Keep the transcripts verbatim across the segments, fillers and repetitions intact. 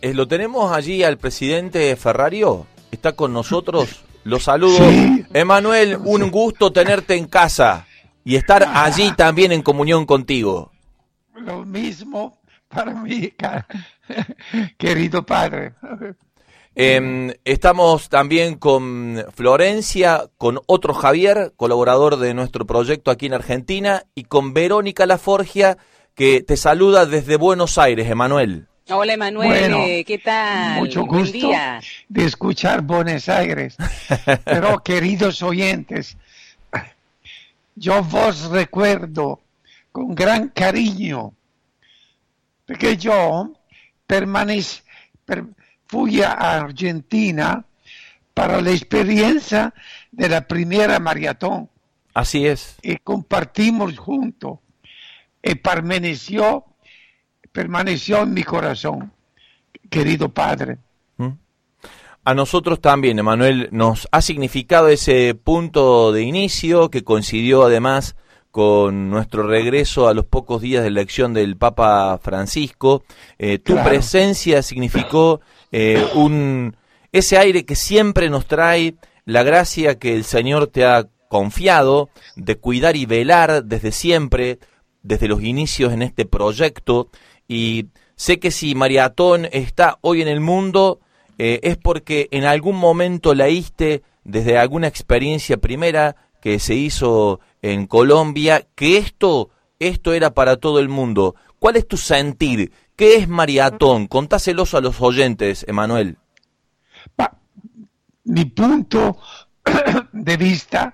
Eh, lo tenemos allí al presidente Ferrario, está con nosotros, lo saludo. Sí. Emanuel, un gusto tenerte en casa y estar allí también en comunión contigo. Lo mismo para mí, querido padre. Eh, estamos también con Florencia, con otro Javier, colaborador de nuestro proyecto aquí en Argentina, y con Verónica Laforgia, que te saluda desde Buenos Aires, Emanuel. Hola, Emanuel, Bueno, ¿qué tal? Mucho Buen gusto día. de escuchar Buenos Aires. Pero, queridos oyentes, yo vos recuerdo con gran cariño, porque yo permanec per, fui a Argentina para la experiencia de la primera maratón. Así es. Y compartimos juntos. Y permaneció, permaneció en mi corazón, querido padre. A nosotros también, Emanuel, nos ha significado ese punto de inicio que coincidió además con nuestro regreso a los pocos días de la elección del Papa Francisco. Eh, tu Claro. presencia significó eh, un ese aire que siempre nos trae la gracia que el Señor te ha confiado de cuidar y velar desde siempre, desde los inicios en este proyecto. Y sé que si Maratón está hoy en el mundo, eh, es porque en algún momento leíste desde alguna experiencia primera que se hizo en Colombia, que esto, esto era para todo el mundo. ¿Cuál es tu sentir? ¿Qué es Maratón? Contáselos a los oyentes, Emanuel. Pa, mi punto de vista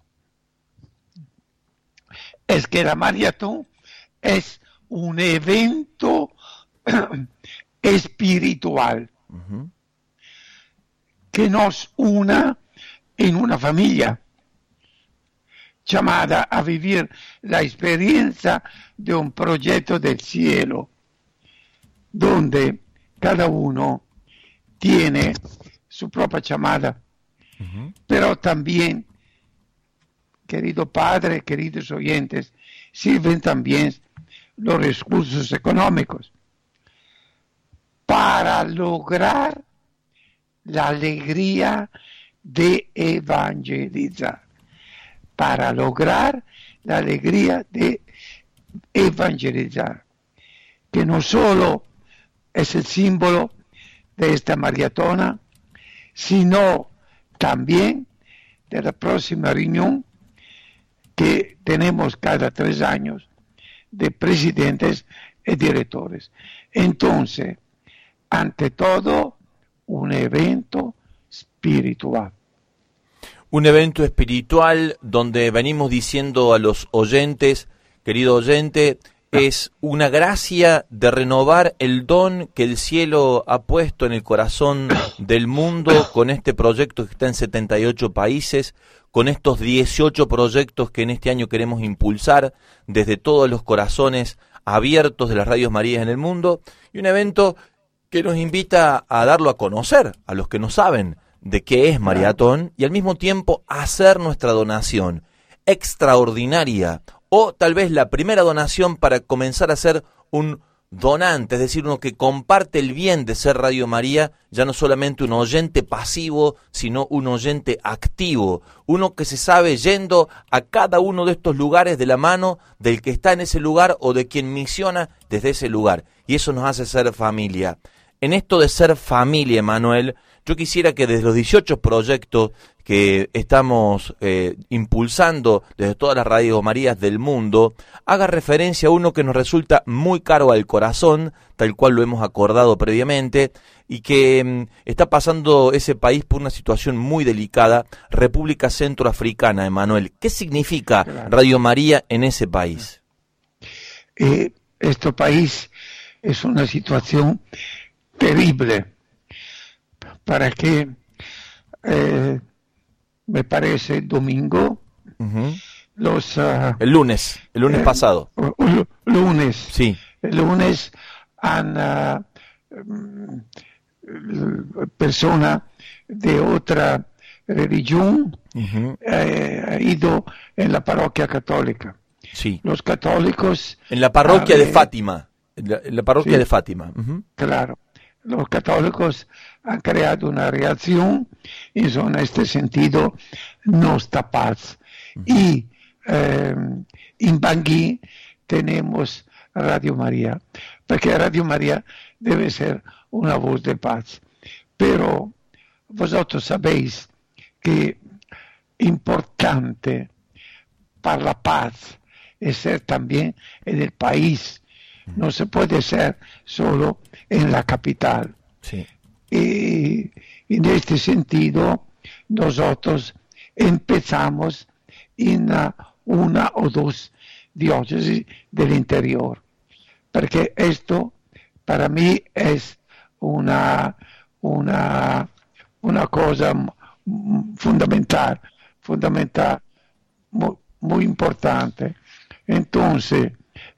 es que la maratón es un evento espiritual uh-huh. que nos una en una familia llamada a vivir la experiencia de un proyecto del cielo, donde cada uno tiene su propia llamada, uh-huh. pero también, querido padre, queridos oyentes, sirven también los recursos económicos para lograr la alegría de evangelizar, para lograr la alegría de evangelizar, que no solo es el símbolo de esta maratona, sino también de la próxima reunión que tenemos cada tres años de presidentes y directores. Entonces, ante todo, un evento espiritual. Un evento espiritual donde venimos diciendo a los oyentes, querido oyente, es una gracia de renovar el don que el cielo ha puesto en el corazón del mundo con este proyecto que está en setenta y ocho países, con estos dieciocho proyectos que en este año queremos impulsar desde todos los corazones abiertos de las Radios Marías en el mundo, y un evento que nos invita a darlo a conocer a los que no saben de qué es Maratón y al mismo tiempo hacer nuestra donación extraordinaria o tal vez la primera donación para comenzar a ser un donante, es decir, uno que comparte el bien de ser Radio María, ya no solamente un oyente pasivo, sino un oyente activo, uno que se sabe yendo a cada uno de estos lugares de la mano del que está en ese lugar o de quien misiona desde ese lugar, y eso nos hace ser familia. En esto de ser familia, Emanuel, yo quisiera que desde los dieciocho proyectos que estamos eh, impulsando desde todas las radios Marías del mundo, haga referencia a uno que nos resulta muy caro al corazón, tal cual lo hemos acordado previamente, y que mm, está pasando ese país por una situación muy delicada, República Centroafricana, Emanuel. ¿Qué significa claro. Radio María en ese país? Eh, este país es una situación terrible, para que eh, me parece domingo uh-huh. los uh, el lunes el lunes eh, pasado uh, lunes sí el lunes han uh, persona de otra religión uh-huh. eh, ha ido en la parroquia católica. Sí. Los católicos en la parroquia uh, de Fátima en la, en la parroquia sí, de Fátima uh-huh. Claro, los católicos han creado una reacción y en este sentido no está paz. Uh-huh. Y eh, en Bangui tenemos Radio María, porque Radio María debe ser una voz de paz. Pero vosotros sabéis que importante para la paz es ser también en el país. No se puede ser solo en la capital. Sí. Y en este sentido, nosotros empezamos en una o dos diócesis del interior, porque esto para mí es una, una, una cosa fundamental, fundamental, muy, muy importante. Entonces,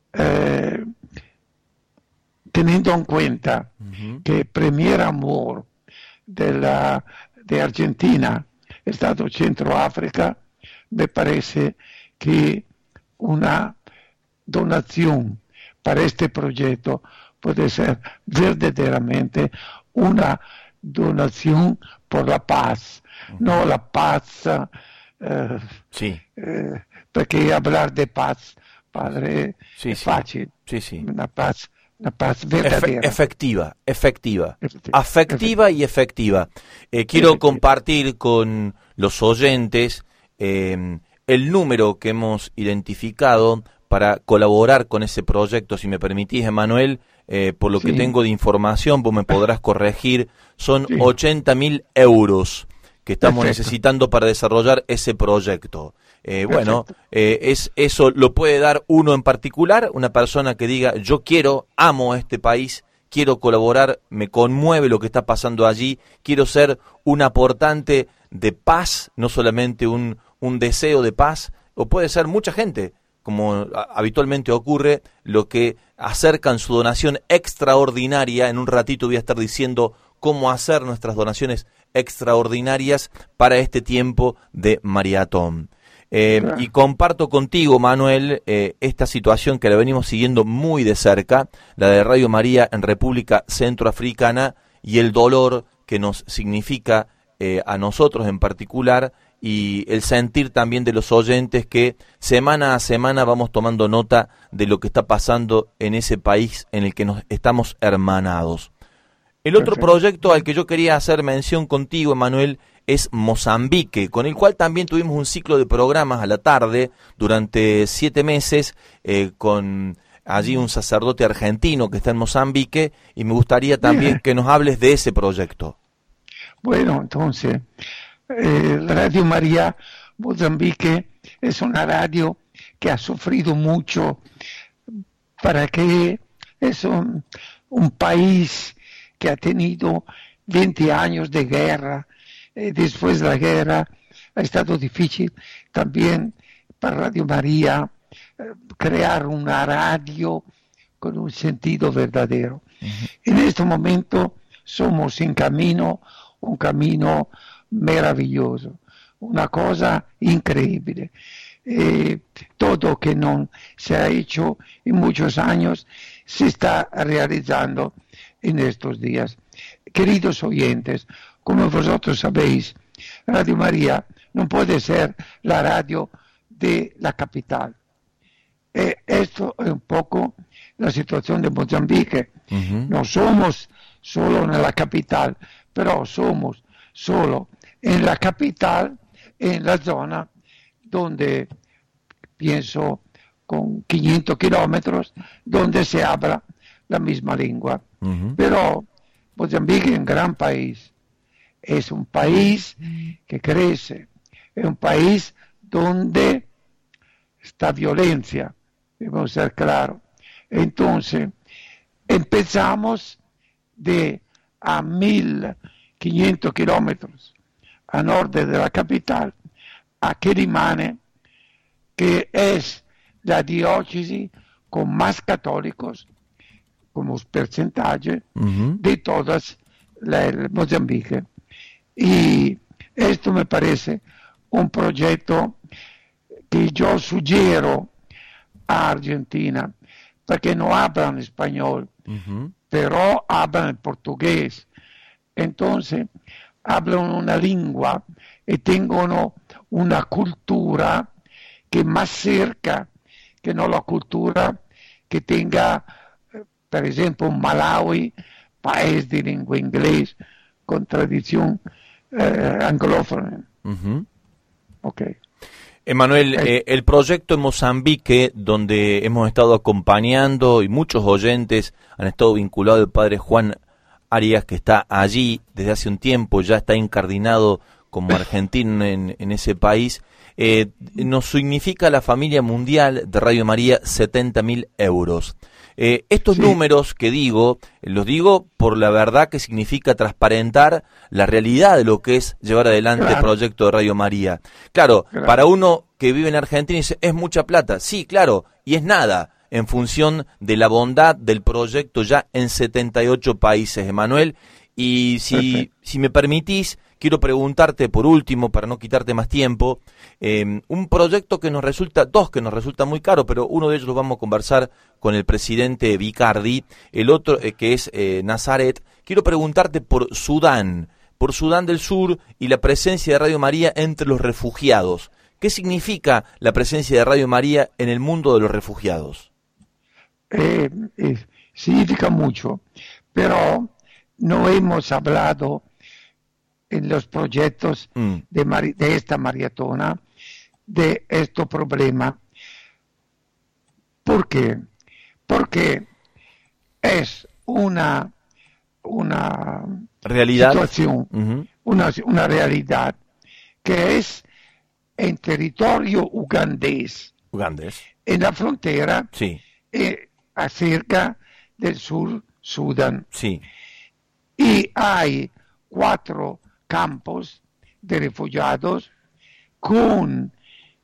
eh, teniendo en cuenta uh-huh. que el primer amor de, la, de Argentina ha estado Centroáfrica, me parece que una donación para este proyecto puede ser verdaderamente una donación por la paz, uh-huh. no la paz, eh, sí. eh, porque hablar de paz, padre, sí, es sí. fácil, sí, sí. una paz. Una paz verdadera. Efectiva, efectiva, efectiva. afectiva y efectiva. Eh, quiero efectiva. compartir con los oyentes eh, el número que hemos identificado para colaborar con ese proyecto. Si me permitís, Emanuel, eh, por lo sí. que tengo de información, vos me podrás corregir, son sí. ochenta mil euros que estamos Perfecto. necesitando para desarrollar ese proyecto. Eh, bueno, eh, es eso lo puede dar uno en particular, una persona que diga, yo quiero, amo a este país, quiero colaborar, me conmueve lo que está pasando allí, quiero ser un aportante de paz, no solamente un, un deseo de paz, o puede ser mucha gente, como habitualmente ocurre, lo que acercan su donación extraordinaria. En un ratito voy a estar diciendo cómo hacer nuestras donaciones extraordinarias para este tiempo de maratón. Eh, y comparto contigo, Manuel, eh, esta situación que la venimos siguiendo muy de cerca, la de Radio María en República Centroafricana, y el dolor que nos significa eh, a nosotros en particular, y el sentir también de los oyentes que semana a semana vamos tomando nota de lo que está pasando en ese país en el que nos estamos hermanados. El otro Perfecto. proyecto al que yo quería hacer mención contigo, Emanuel, es Mozambique, con el cual también tuvimos un ciclo de programas a la tarde durante siete meses, eh, con allí un sacerdote argentino que está en Mozambique, y me gustaría también que nos hables de ese proyecto. Bueno, entonces, eh, Radio María Mozambique es una radio que ha sufrido mucho, para que es un, un país que ha tenido veinte años de guerra. Eh, después de la guerra ha estado difícil también para Radio María eh, crear una radio con un sentido verdadero. Uh-huh. En este momento somos en camino, un camino maravilloso, una cosa increíble. Eh, todo que no se ha hecho en muchos años se está realizando en estos días. Queridos oyentes, como vosotros sabéis, Radio María no puede ser la radio de la capital. Eh, esto es un poco la situación de Mozambique. Uh-huh. No somos solo en la capital, pero somos solo en la capital, en la zona donde, pienso, con quinientos kilómetros, donde se habla la misma lengua. Uh-huh. Pero Mozambique es un gran país. Es un país que crece, es un país donde está violencia, debemos ser claros. Entonces, empezamos de a mil quinientos kilómetros a norte de la capital, a Quelimane, que es la diócesis con más católicos, como porcentaje, uh-huh. de todas las Mozambique. Y esto me parece un proyecto que yo sugiero a Argentina, porque no hablan español, uh-huh. pero hablan portugués. Entonces, hablan una lengua y tengono una cultura que es más cerca que no la cultura que tenga, per esempio, Malawi, país de lengua inglés con tradición eh, anglófona. Uh-huh. Okay. Emanuel, Eh, eh, el proyecto en Mozambique, donde hemos estado acompañando y muchos oyentes han estado vinculados al padre Juan Arias, que está allí desde hace un tiempo, ya está incardinado como argentino en, en ese país, eh, nos significa a la familia mundial de Radio María setenta mil euros. Eh, estos Sí. números que digo, los digo por la verdad que significa transparentar la realidad de lo que es llevar adelante Claro. el proyecto de Radio María. Claro, Claro. para uno que vive en Argentina dice, es mucha plata. Sí, claro, y es nada en función de la bondad del proyecto ya en setenta y ocho países, Emanuel. Y si, Perfecto. si me permitís, quiero preguntarte por último, para no quitarte más tiempo, eh, un proyecto que nos resulta, dos que nos resulta muy caro, pero uno de ellos lo vamos a conversar con el presidente Vicardi, el otro eh, que es eh, Nazaret. Quiero preguntarte por Sudán, por Sudán del Sur y la presencia de Radio María entre los refugiados. ¿Qué significa la presencia de Radio María en el mundo de los refugiados? Eh, eh, significa mucho, pero no hemos hablado en los proyectos Mm. de, mari- de esta maratona de este problema. ¿Por qué? Porque es una, una ¿Realidad? situación, Ujú. una, una realidad que es en territorio ugandés, Ugandés. en la frontera Sí, eh, acerca del sur Sudán. sí. Y hay cuatro campos de refugiados con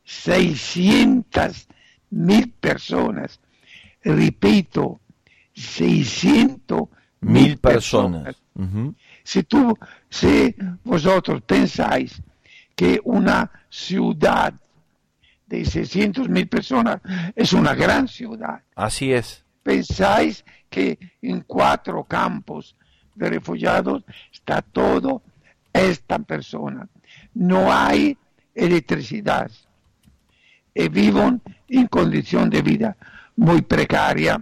seiscientas mil personas. Repito, seiscientas Mil personas. Ujú. Si tú, si vosotros pensáis que una ciudad de seiscientas mil personas es una gran ciudad, Así es. pensáis que en cuatro campos de refugiados está todo esta persona. No hay electricidad y viven en condición de vida muy precaria.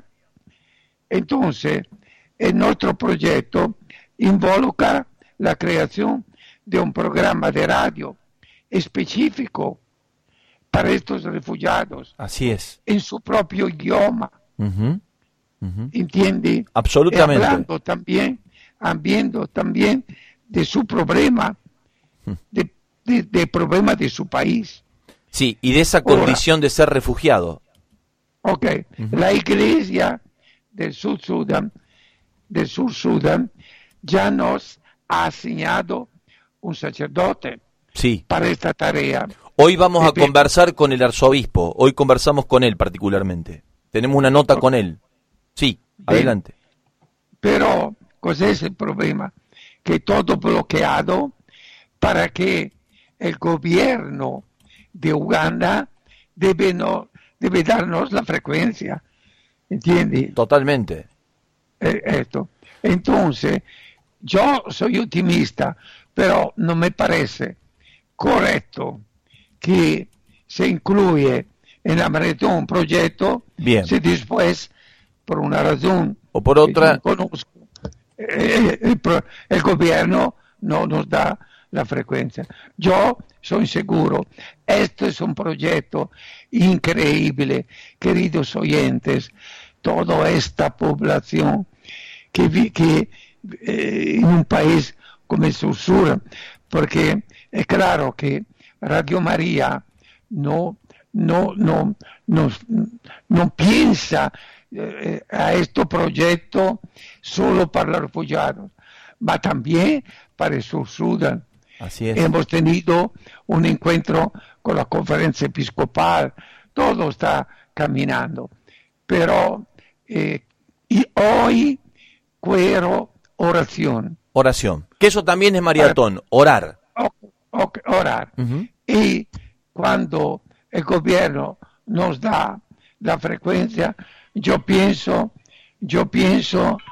Entonces, en nuestro proyecto involucra la creación de un programa de radio específico para estos refugiados Así es. en su propio idioma. Ujú. Ujú. ¿Entiende? Absolutamente. Y hablando también, hablando también de su problema, de, de, de problema de su país. Sí, y de esa Ahora. condición de ser refugiado. Ok, Ujú. la iglesia del Sur Sudán, del Sur Sudán, ya nos ha asignado un sacerdote Sí. para esta tarea. Hoy vamos a Pepe. conversar con el arzobispo. Hoy conversamos con él particularmente. Tenemos una nota con él. Sí, adelante. Pero, ¿cuál es el problema? Que todo bloqueado para que el gobierno de Uganda debe, no, debe darnos la frecuencia. ¿Entiende? Totalmente. Eh, esto. Entonces, yo soy optimista, pero no me parece correcto que se incluye en la maratón un proyecto Bien. si después, por una razón O por que otra, yo conozco, eh, el, pro- el gobierno no nos da la frecuencia. Yo soy seguro, esto es un proyecto increíble, queridos oyentes, toda esta población que, vi, que eh, en un país como el Sur, porque es claro que Radio María no, no, no, no, no piensa eh, a este proyecto solo para los refugiados, va también para el Sur Sudán. así es. Hemos tenido un encuentro con la conferencia episcopal, todo está caminando, pero eh, y hoy quiero oración, Oración. Que eso también es maratón, orar. o- o- orar. Ujú. Y cuando el gobierno nos da la frecuencia, yo pienso, yo pienso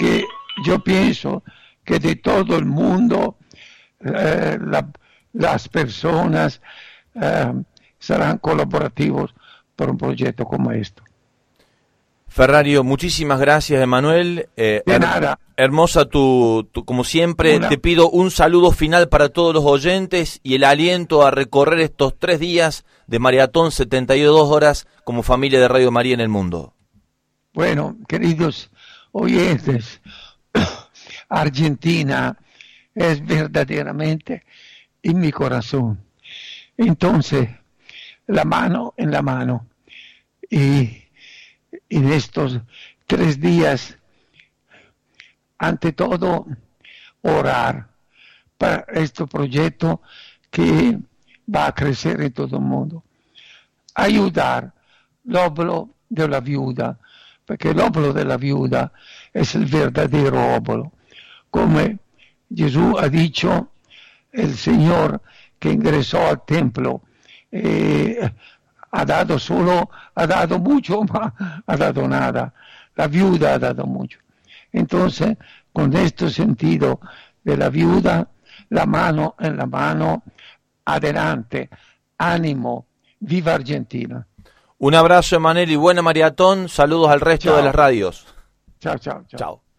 que yo pienso que de todo el mundo eh, la, las personas eh, serán colaborativos por un proyecto como esto. Ferrario, muchísimas gracias, Emanuel. Eh, De her nada. Hermosa tu, tu, como siempre, Una... te pido un saludo final para todos los oyentes y el aliento a recorrer estos tres días de maratón setenta y dos horas como familia de Radio María en el mundo. Bueno, queridos oyentes, Argentina es verdaderamente en mi corazón. Entonces, la mano en la mano. Y en estos tres días, ante todo, orar para este proyecto que va a crecer en todo el mundo. Ayudar el óvulo de la viuda, porque el óvulo de la viuda es el verdadero óvulo. Como Jesús ha dicho, el Señor que ingresó al templo eh, ha dado solo, ha dado mucho, mas ha dado nada. La viuda ha dado mucho. Entonces, con este sentido de la viuda, la mano en la mano, adelante, ánimo, viva Argentina. Un abrazo, Emanuel, y buena maratón. Saludos al resto Chao. de las radios. Chao, chao, chao. Chao.